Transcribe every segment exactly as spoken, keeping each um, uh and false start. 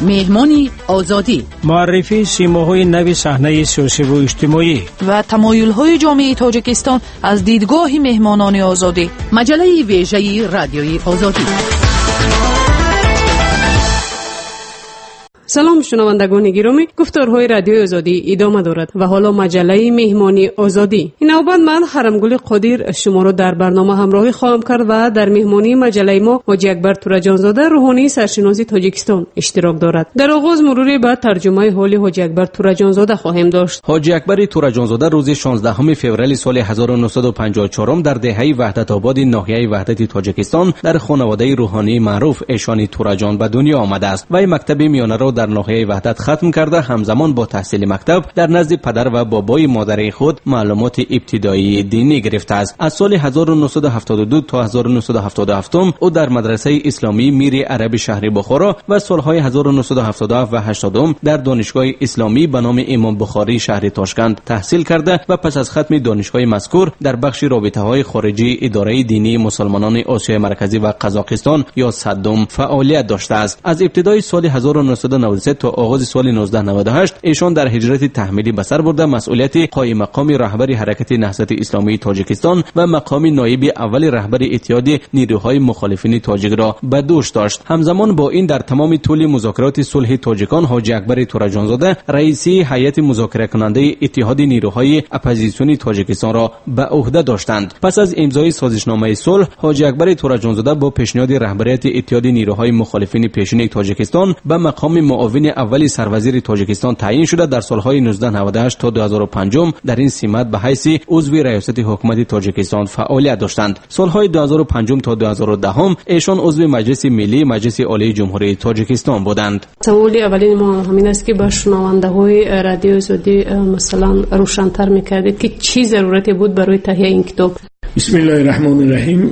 مهمانی آزادی، معرفی سیماهای نو صحنه سیاسی و اجتماعی و تمایل‌های جامعه تاجیکستان از دیدگاه مهمانان آزادی. مجله ویژه رادیوی آزادی. سلام شنوندگان گرامی، گفتارهای رادیو آزادی ادامه دارد و حالا مجله مهمانی آزادی. این نوبت من حرمگل قادر شما را در برنامه همراهی خواهم کرد و در مهمانی مجله ما حاجی اکبر تورجانزاده روحانی سرشناس تاجیکستان اشتراک دارد. در آغاز مروری به ترجمه حال حاجی اکبر تورجانزاده خواهیم داشت. حاجی اکبر تورجانزاده روز شانزدهم فوریه سال هزار و نهصد و پنجاه و چهار در دهه وحدت آباد ناحیه وحدت تاجیکستان در خانواده روحانی معروف ایشان تورجان به دنیا آمده است. وی مکتب میانه را در ناحیه وحدت ختم کرده همزمان با تحصیل مکتب در نزد پدر و بابای مادر خود معلومات ابتدایی دینی گرفته است. از سال هزار و نهصد و هفتاد و دو تا هزار و نهصد و هفتاد و هفت او در مدرسه اسلامی میر عرب شهر بخارا و سالهای هزار و نهصد و هفتاد و هفت و هشتاد در دانشگاه اسلامی به نام امام بخاری شهر تاشکند تحصیل کرده و پس از ختم دانشگاه مذکور در بخش رابطه‌های خارجی اداره دینی مسلمانان آسیای مرکزی و قزاقستان یا صدام فعالیت داشته است. از ابتدای سال هزار و نهصد و نود و سه تا آغاز سال نوزده نود و هشت ایشان در هجرت تحمیلی به سر برده مسئولیت قائم مقام رهبر حرکت نهضت اسلامی تاجیکستان و مقام نایب اول رهبر اتحاد نیروهای مخالفین تاجیک را به دوش داشت. همزمان با این در تمام طول مذاکرات صلح تاجیکان حاجی اکبر تورجانزاده رئیسی هیئت مذاکره کننده اتحاد نیروهای اپوزیسیونی تاجیکستان را به عهده داشتند. پس از امضای سازشنامه صلح حاجی اکبر تورجانزاده با پیشنهاد رهبریت اتحاد نیروهای مخالفین پیشین تاجیکستان به مقام معاون اولی سروزیر تاجیکستان تعیین شده. در سالهای نوزده نود و هشت تا دو هزار و پنج در این سمت به حیث عضو ریاست حکومت تاجیکستان فعالیت داشتند. سالهای دو هزار و پنج تا دو هزار و ده ایشان عضو مجلس ملی مجلس عالی جمهوری تاجیکستان بودند. سوال اولین ما همین است که با شنونده‌های رادیو آزادی مثلا روشن‌تر می‌کردید که چی ضرورتی بود برای تهیه این کتاب؟ بسم الله الرحمن الرحیم.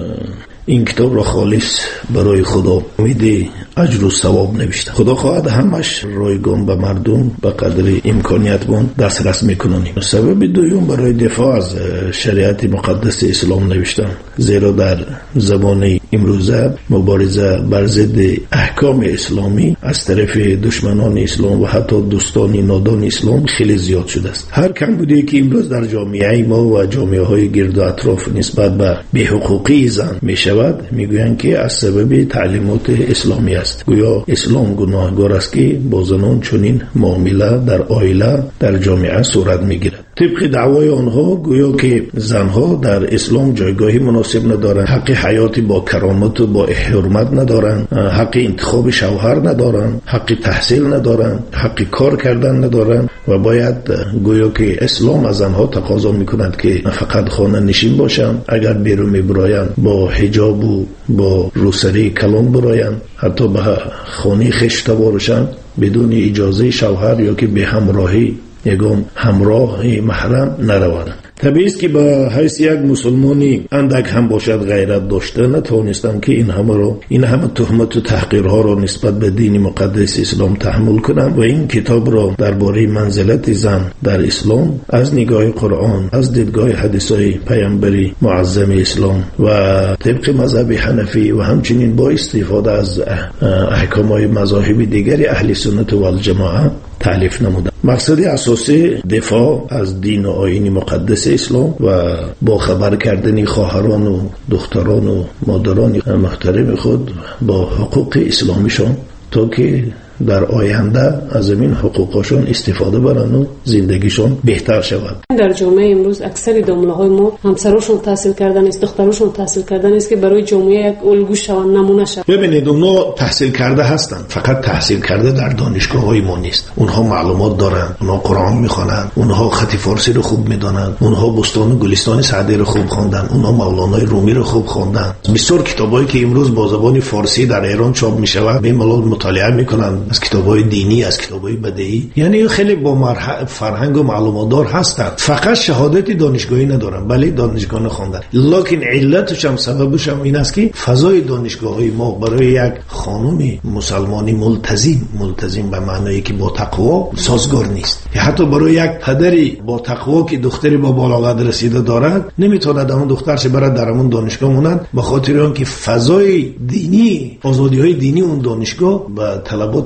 این کتاب را خالص برای خدا امید اجر و ثواب نوشته. خدا خواهد همش رایگان به مردم به قدر امکانیتمون دسترس میکنونیم. سبب دوم برای دفاع از شریعت مقدس اسلام نوشتم، زیرا در زمان امروزه مبارزه بر ضد احکام اسلامی از طرف دشمنان اسلام و حتی دوستان نادان اسلام خیلی زیاد شده است. هر کم بوده که امروز در جامعه ما و جامعه های گرد و اطراف نسبت به بی‌حقوقی زن میشه میگویند که از سبب تعلیمات اسلامی است. گویا اسلام گناهگار است که با زنان چنین معامله در عائله در جامعه صورت میگیرد. طبق دعوای آنها گویا که زنها در اسلام جایگاهی مناسب ندارند، حق حیات با کرامت و با حرمت ندارند، حق انتخاب شوهر ندارند، حق تحصیل ندارند، حق کار کردن ندارند و باید گویا که اسلام از زنها تقاضا میکند که فقط خانه نشین باشند، اگر بیرون میبرایند با حجاب و با روسری کلام برایند، حتی به خانه خویش باشند بدون اجازه شوهر یا که به همراهی یگان همراه محرم نروند. طبیعی است که با حیث یک مسلمانی اندک هم باشد غیرت داشته نتوانستم که این همه رو این همه تهمت و تحقیرها را نسبت به دین مقدس اسلام تحمل کنم و این کتاب را درباره منزلت زن در اسلام از نگاه قرآن، از دیدگاه حدیث‌های پیامبری معظم اسلام و طبق مذهب حنفی و همچنین با استفاده از احکام‌های مذاهب دیگری اهل سنت و الجماعه تالیف نموده. مقصد اساسی دفاع از دین و آیین مقدس اسلام و با خبر کردن خواهران و دختران و مادران محترم خود با حقوق اسلامیشان تا که در آینده از این حقوقشون استفاده برن و زندگیشون بهتر شود. در جامعه امروز اکثر دامنه‌های ما همسراشون تحصیل کردن است، دختراشون تحصیل کردن است که برای جامعه یک الگو شوند، نمونه شوند. ببینید اونها تحصیل کرده هستند، فقط تحصیل کرده در دانشگاه‌های ما نیست. اونها معلومات دارن، اونها قرآن میخوانند، اونها خط فارسی رو خوب میدونن، اونها بستان و گلستان سعدی رو خوب خواندن، اونها مولانای رومی رو خوب خواندن. بسیار کتابایی که امروز با زبان فارسی در ایران چاپ میشود به ملال مطالعه میکنن، از کتاب‌های دینی، از کتاب‌های بدیعی، یعنی خیلی با مرح... فرهنگ و معلومات دار هستند. فقط شهادت دانشگاهی ندارن، بله دانشگاه خواندن، لکن علتش هم سببش هم این است که فضای دانشگاه‌های ما برای یک خانم مسلمانی ملتزم ملتزم به معنی که با تقوا سازگار نیست. یا حتی برای یک پدری با تقوا که دختری با بلاغت رسیده دارد نمیتواند اون دخترش برای در اون دانشگاه مونند، به خاطر اینکه فضای دینی، آزادی‌های دینی اون دانشگاه به طلبات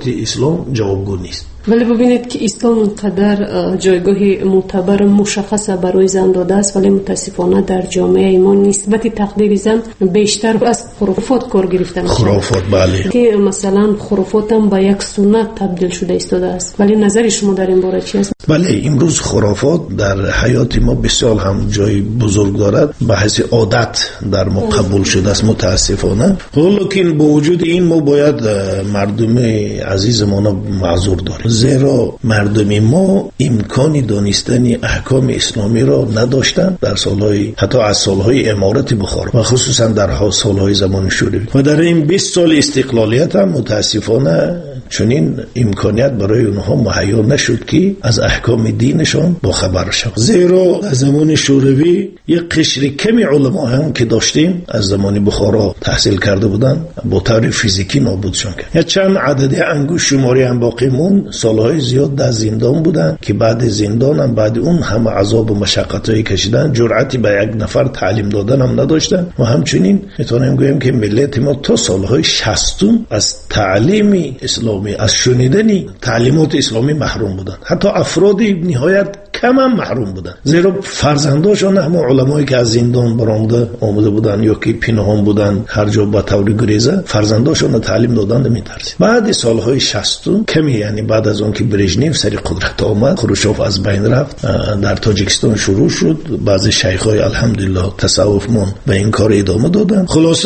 اسلام جوابگو نیست. ولی ببینید که اسلام اونقدر جایگاهی معتبر مشخص برای زن داده است، ولی متاسفانه در جامعه ما نسبت تقدیر زن بیشتر از خرافات کار گرفته میشه. خرافات بله. که مثلا خرافات هم به یک سنت تبدیل شده ایستاده است. ولی نظر شما در این باره چی است؟ بله، امروز خرافات در حیات ما بسیار هم جای بزرگ دارد، به حیث عادت در ما قبول شده است متاسفانه. ولیکن با وجود این ما باید مردم عزیزمان معذور داریم، زیرا مردم ما امکانی دانستن احکام اسلامی را نداشتند در سالهای حتی از سالهای امارت بخارا و خصوصا در سالهای زمان شوروی و در این بیست سال استقلالیت هم متاسفانه چنین امکانیت برای اونها مهیا نشد که از احکام دینشان با خبر شوند. زیرا از زمان شوروی یک قشر کمی علما هم که داشتیم از زمان بخارا تحصیل کرده بودند با طور فیزیکی نابودشون کرد. یا چند عدد انگوش شماری هم باقی مون، سالهای زیاد در زندان بودن که بعد زندان هم بعد اون همه عذاب و مشقتایی کشیدن، جرأتی به یک نفر تعلیم دادن هم نداشتن و همچنین میتونیم گویم که ملت ما تا سالهای شصتم از تعلیم اسلامی، از شنیدن تعلیمات اسلامی محروم بودن. حتی افراد نهایت کم هم محروم بودن، زیرا فرزنداشون هم علمایی که از زندان برآمده آمده بودن یا که پنهان بودن هر جا با طور گریزه، فرزنداشون تعلیم دادن نمیترسید. بعد سالهای شصتم کمی، یعنی بعد از اون که برژنیف سر قدرت آمد، خروشچوف از بین رفت، در تاجیکستان شروع شد، بعضی شیخای الحمدلله تصوفمون به این کار ادامه دادن. خلاصه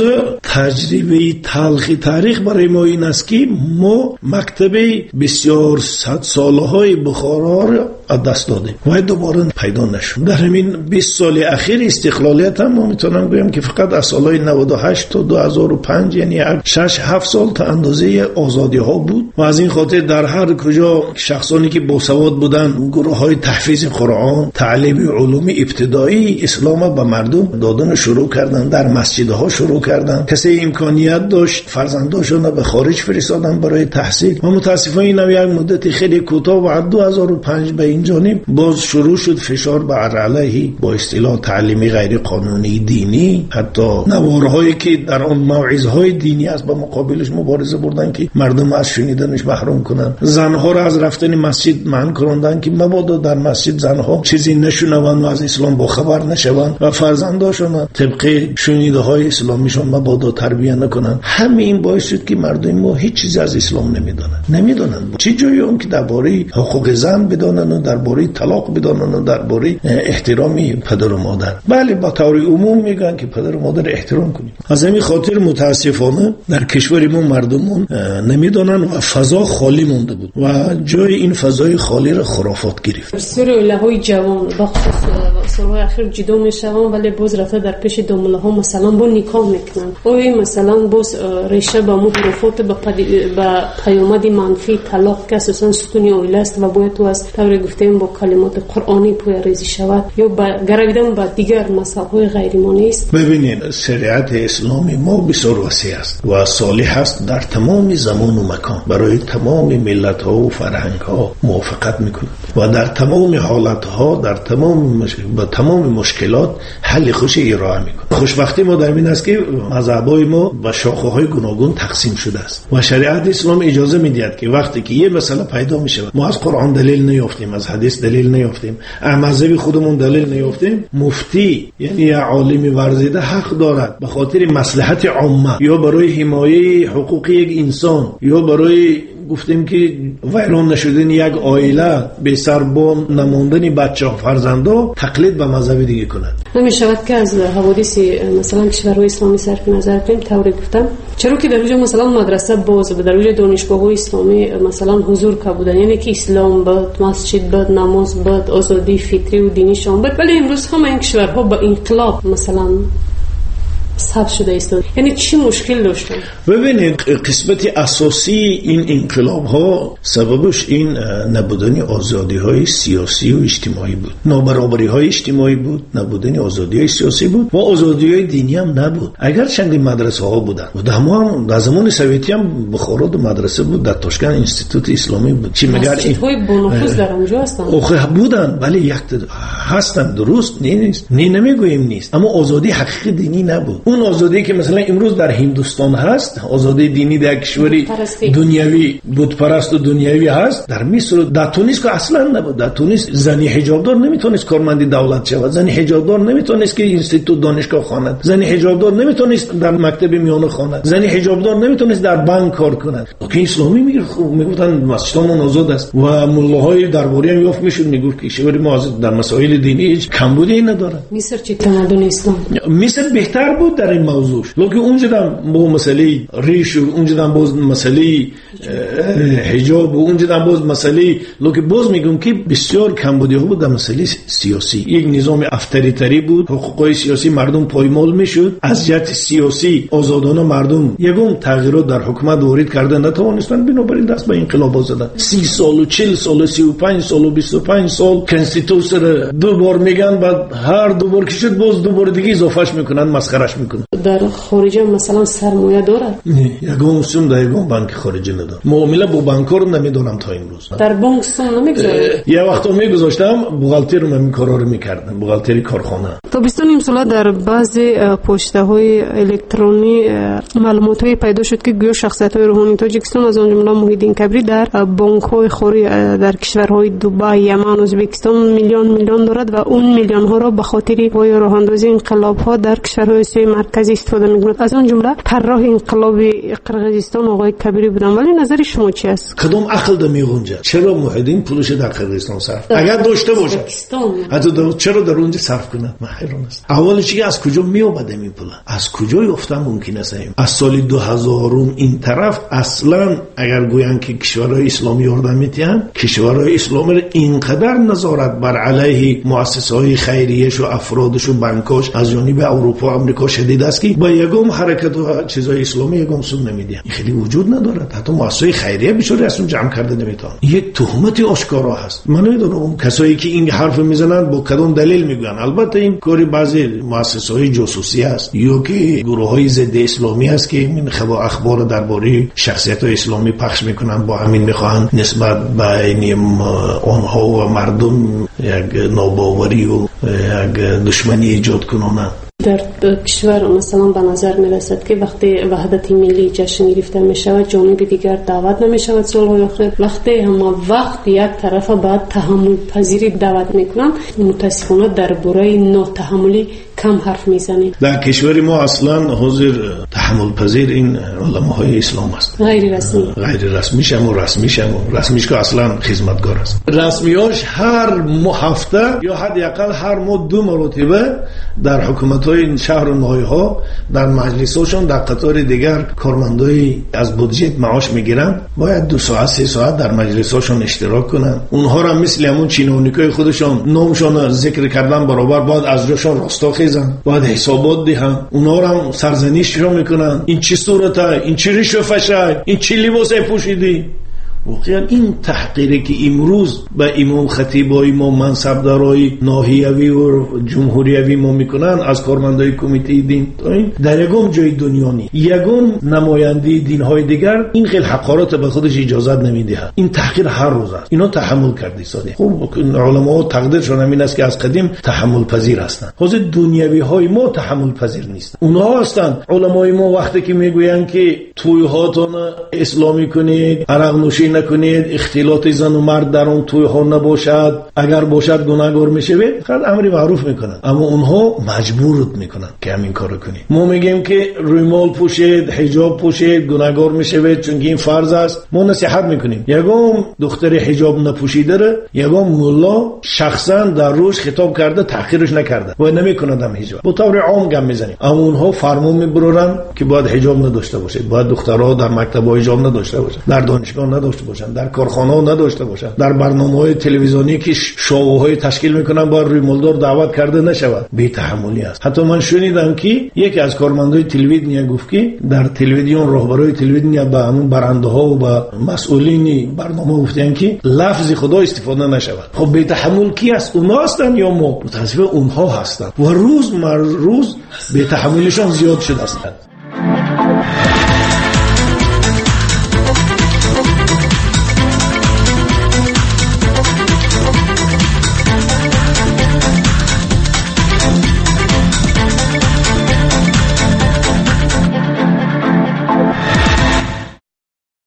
تجربه تلخی تاریخ برای ما این است که ما مکتب بسیار صد سالهای بخارا را از دست دادیم و دوباره پیدا نشد. در همین بیست سال اخیر استقلالیت هم ما میتونم بگم که فقط از سالهای نود و هشت تا دو هزار و پنج، یعنی شش هفت سال تا اندازه آزادی ها بود و از این خاطر در هر کجا شخصانی که باسواد بودن، گروه های تحفیظ قرآن، تعلیم علوم ابتدایی اسلام به مردم دادن شروع کردن، در مسجدها شروع کردن. کسی امکانیت داشت فرزنداشون به خارج فرستادن برای تحصیل و متاسفانه این یک مدت خیلی کوتاه و دو هزار و پنج به این جانب باز شروع شد فشار بر علیه با اصطلاح تعلیمی غیر قانونی دینی، حتی نوارهایی که در آن موعظهای دینی است با مقابلش مبارزه بردن که مردم از شنیدنش محروم کنن. زنها را از رفتن مسجد منع کردند که مبادا در مسجد زنها چیزی نشنوند و از اسلام با خبر نشوند و فرزنداشون طبق شنیده های اسلامیشون مبادا تربیت نکنند. همین باعث شد که مردم ما هیچ چیزی از اسلام نمیدونن نمیدونن چه جایی اون که درباره حقوق زن بدونن و درباره طلاق بدونن و درباره احترامی پدر و مادر. بله با طور عموم میگن که پدر و مادر احترام کنید. از همین خاطر متاسفانه در کشور ما مردمون نمیدونن و فضا خالی مونده بود و جای این فضای خالی را خرافات گرفت. بسیار الههای جوان بخصوص سالهای اخیر جدا میشوند ولی باز رفته در پیش دامله ها مثلا با نکاح میکنن. اوی مثلا باز ریشه با مو خرافات با پیامد منفی طلاق که اساسا ستونی اویل است و باید تو از طور گفتیم با کلمات قرآنی پویریزی شود یا با گرویدن با دیگر مسائل غیر ایمانی است. ببینید شریعت اسلامی ما بسیار وسیع است و صالح است در تمام زمان و مکان برای تمام ملت ها و فرهنگ ها موافقت میکنه و در تمام حالت ها در تمام مش... با تمام مشکلات حل خوش ارائه میکنه. خوشبختی ما در این است که مذهب‌های ما به شاخه های گوناگون تقسیم شده است و شریعت اسلام اجازه میدهد که وقتی که یه مسئله پیدا میشه ما از قرآن دلیل نیافتیم، از حدیث دلیل نیافتیم، از مذهب خودمون دلیل نیافتیم، مفتی یعنی یه عالم ورزیده حق دارد به خاطر مصلحت عامه یا برای حمایت حقوق یک انسان یا برای گفتیم که ویران نشدن یک عائله به سربان نموندن بچه ها فرزندا تقلید به مذهب دیگه کنند. نمیشود که از حوادث مثلا کشورهای اسلامی صرف نظر کنیم. طوری گفتم چرا که در اونجا مثلا مدرسه باز بود، در اونجا دانشگاه‌های اسلامی مثلا حضور که بودن، یعنی که اسلام بود، مسجد بود، نماز بود، آزادی فکری و دینی شامل بود. ولی امروز همه این کشورها با انقلاب مثلا ثبت شده است. یعنی چی مشکل داشتن؟ ببینید قسمت اساسی این انقلاب ها سببش این نبودن آزادی های سیاسی و اجتماعی بود، نابرابری های اجتماعی بود، نبودن آزادی های سیاسی بود و آزادی های دینی هم نبود. اگر چند مدرسه ها بودن و هم در زمان سویتی هم بخارا مدرسه بود، در تاشکند انستیتوت اسلامی بود، چی مگر این های بنفوذ در اونجا هستن اوخه بودن ولی یک هستن درست نیست، نه نمیگویم نیست، اما آزادی حقیقی دینی نبود. اون آزادی که مثلا امروز در هندوستان هست، آزادی دینی در کشوری دنیوی بت پرست و دنیوی هست، در مصر در تونس که اصلا نبود. در تونس زنی حجابدار نمیتونست کارمند دولت شود، زنی حجابدار نمیتونست که اینستیتوت دانشگاه خواند، زنی حجابدار نمیتونست در مکتب میانه خواند، زنی حجابدار نمیتونست در بانک کار کند. که اسلامی میگه خب میگفتن مسجدمون آزاد است و ملاهای درباری هم یافت میشد میگفت که کشور ما در مسائل دینی هیچ کمبودی نداره. مصر چه تمدن اسلام؟ مصر بهتر بود در این موضوع، لکه اونجا هم با مسئله ریش و اونجا هم باز مسئله حجاب و اونجا هم باز مسئله، لکه باز میگم که بسیار کمبودی ها بود در مسئله سیاسی. یک نظام افطاریتری بود، حقوقای سیاسی مردم پایمال میشد، از جهت سیاسی آزادانه مردم یگم تغییرات در حکومت وارد کردن نتوانستند، بنابراین دست به انقلاب زدن. سی سال و چهل سال و سی و پنج سال و بیست و پنج سال کنستیتوسیون دو بار میگن، بعد هر دو بار که شد باز دو بار دیگه اضافهش میکنن، مسخرهش میکنن. در خارج مثلا سرمایه داره؟ نه، یگم سوم در یگم بانک خارجی نداره. معامله با بانک‌ها رو نمیدونم تا امروز. در بانک سوم نمیگذاره؟ یه وقتا میگذاشتم، بوغالتر رو من کارا رو میکردم، بوغالتری کارخانه. تابستان امسال در بعضی پشته‌های الکترونی معلوماتی پیدا شد که گویا شخصیت‌های روحانی تاجیکستان از آن جمله محیدین کبری در بانک‌های خوری در کشورهای دبی، یمن، ازبکستان میلیون میلیون دارد و اون میلیون ها را به خاطر وای راه‌اندازی انقلاب‌ها در کشورهای آسیای مرکزی استفاده می‌کند. از آن جمله طراح انقلاب قرقیزستان آقای کبری بودن. ولی نظر شما چی است؟ کدام عقل ده میگنجه؟ چرا محیدین پولش در قرقیزستان صرف اگر داشته باشه حتی چرا در اونجا صرف کنه؟ من حیران است. اول چیزی از کجا می اومده این پول؟ از کجا یافته ممکن است؟ از سال دو هزار این طرف اصلا اگر گویان که کشورهای اسلامی یاردن میتین، کشورهای اسلامی اینقدر نظارت بر علیه مؤسسه‌های خیریه‌اش و افرادش و بانکاش از جانب اروپا و آمریکا شدید است که با یگم حرکت و چیزای اسلامی یگم سود نمیدن. این خیلی وجود نداره. حتی مؤسسه خیریه بیچاره اصلا جمع کرده نمیتونه. یک تهمت آشکارا هست. من نمیدونم کسایی که این حرف میزنن با کدام دلیل میگن. البته این کاری بعضی مؤسسه‌های جاسوسی است یا که گروه‌های ضد اسلامی است که این خبر اخبار درباره شخصیت‌های اسلامی پخش میکنن، با همین میخوان نسبت بین آنها و مردم یک ناباوری و یک دشمنی ایجاد کنند. در کشور مثلا به نظر میرسد که وقتی وحدت ملی جشن گرفته میشود جانب دیگر دعوت نمیشود صلح آخر، وقتی هم وقت یک طرف بعد تحمل پذیری دعوت میکنن، متاسفانه درباره ناتحملی کم حرف میزنیم. در کشور ما اصلا حاضر تحمل پذیر این علماهای اسلام است، غیر رسمی غیر رسمیش هم و رسمیش هم و رسمیش که اصلا خدمتگار است. رسمیاش هر ماه هفته یا حداقل هر ماه دو مرتبه در حکومت‌های شهر و ناحیه‌ها در مجلس‌هاشون در قطار دیگر کارمندای از بودجت معاش میگیرن، باید دو ساعت سه ساعت در مجلس‌هاشون اشتراک کنن. اونها را مثل همون چینونیکای خودشون نامشون ذکر کردن برابر باید از جاشون راستا خیزن، باید حسابات دهن. اونها را هم سرزنششون میکنن، این چه صورته، این چه ریش و فشای، این چه لباس پوشیدی. واقعا این تحقیری که امروز به امام خطیب و امام منصبدارای ناحیوی و جمهوریوی ما میکنن از کارمندای کمیته دین، در یگم جای دنیا نی یگم نماینده دینهای دیگر این خیلی حقارت به خودش اجازه نمیده. این تحقیر هر روز است. اینا تحمل کردی ساده. خب علما تقدیرشون همین است که از قدیم تحمل پذیر هستند. خود دنیوی های ما تحمل پذیر نیست. اونها هستند علمای ما وقتی که میگویند که توی هاتون اسلامی کنید، عرق نوشی نکنید، اختلاط زن و مرد در اون توی ها نباشد، اگر باشد گناهگار میشوید، خیلی امری معروف میکنن، اما اونها مجبورت میکنن که همین کارو کنید. ما میگیم که رومال پوشید، حجاب پوشید، گناهگار میشوید چون این فرض است. ما نصیحت میکنیم یگام دختر حجاب نپوشیده ره، یگام مولا شخصا در روش خطاب کرده تحقیرش نکرده و نمیکنه دم حجاب، به طور عام گم میزنیم. اما اونها فرمان میبرن که باید حجاب نداشته باشه، باید دخترها در مکتب حجاب نداشته باشه، در دانشگاه نداشته باشن، در کارخانه‌ها نداشته باشن، در برنامه‌های تلویزیونی که شوهای تشکیل میکنن با ریمولدار دعوت کرده نشود. بی تحملی است. حتی من شنیدم که یکی از کارمندای تلویزیون گفت که در تلویزیون راهبرای تلویزیون با همون برنده‌ها و با مسئولین برنامه گفتن که لفظ خدا استفاده نشود. خب بی تحمل کی است؟ اونها هستن یا ما؟ متاسفانه اونها هستن و روز مر روز بی تحملشون زیاد شده است.